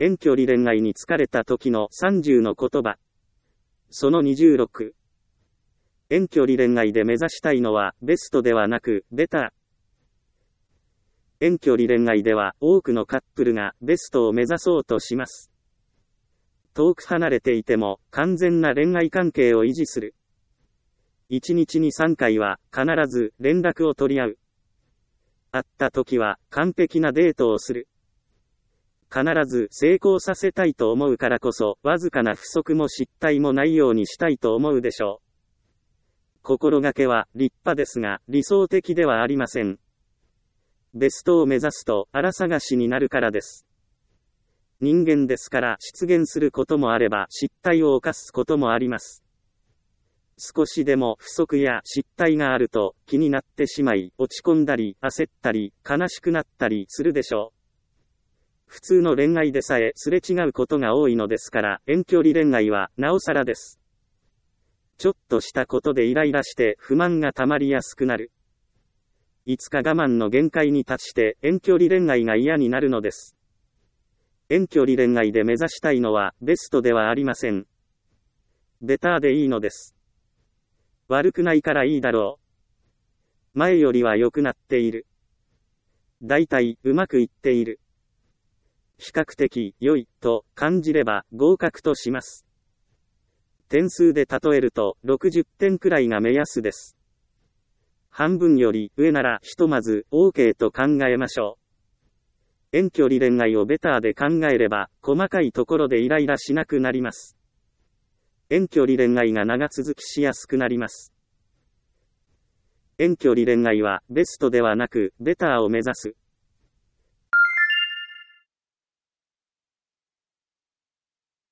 遠距離恋愛に疲れた時の30の言葉。その26。遠距離恋愛で目指したいのはベストではなくベター。遠距離恋愛では多くのカップルがベストを目指そうとします。遠く離れていても完全な恋愛関係を維持する。1日に3回は必ず連絡を取り合う。会った時は完璧なデートをする。必ず成功させたいと思うからこそ、わずかな不足も失態もないようにしたいと思うでしょう。心がけは立派ですが、理想的ではありません。ベストを目指すと荒探しになるからです。人間ですから出現することもあれば失態を犯すこともあります。少しでも不足や失態があると気になってしまい、落ち込んだり焦ったり悲しくなったりするでしょう。普通の恋愛でさえすれ違うことが多いのですから、遠距離恋愛はなおさらです。ちょっとしたことでイライラして不満がたまりやすくなる。いつか我慢の限界に達して遠距離恋愛が嫌になるのです。遠距離恋愛で目指したいのはベストではありません。ベターでいいのです。悪くないからいいだろう。前よりは良くなっている。だいたいうまくいっている。比較的良いと感じれば合格とします。点数で例えると60点くらいが目安です。半分より上ならひとまず OK と考えましょう。遠距離恋愛をベターで考えれば細かいところでイライラしなくなります。遠距離恋愛が長続きしやすくなります。遠距離恋愛はベストではなくベターを目指す。